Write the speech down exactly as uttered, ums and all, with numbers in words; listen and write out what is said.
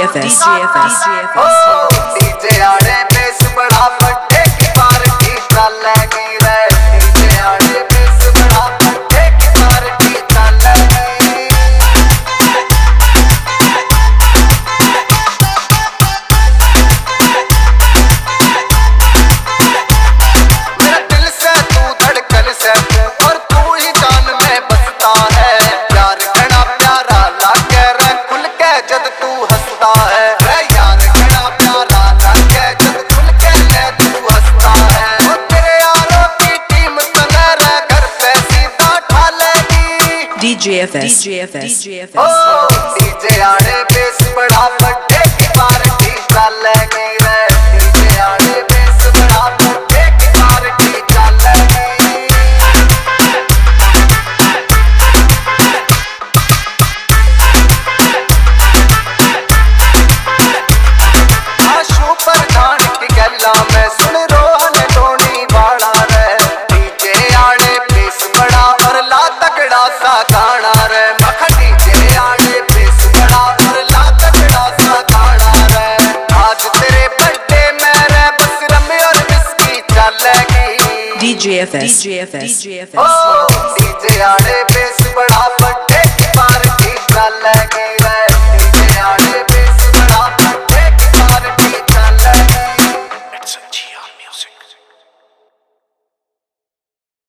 DJFS, DJFS, DJ आड़े bass बड़ा बड़े की पार्टी चलेगी रे। डीजे आड़े बेस बड़ा बड़े की पार्टी चलेगी। मेरे दिल से तू धड़कन से तू और तू ही जान में बसता है। प्यार घना प्यारा लागे रे खुल के जद तू हंसता है। DJFS, DJFS, DJFS. ओ डीजे आड़े बेस बड़ा बड़े की पार्टी चलेगी रे। डीजे आड़े बेस बड़ा बड़े की पार्टी चलेगी। आशू पर धान की गल्ला में सुन रोहन टोनी बाड़ा रे। डीजे आड़े बेस बड़ा और ला तगड़ा सा गाना रे। डीजे आड़े बेस बड़ा और ला तगड़ा सा गाना रे। आज तेरे बर्थडे में रे बस रम और विस्की चलेगी। DJFS, DJFS, DJFS. ओ डीजे आड़े बेस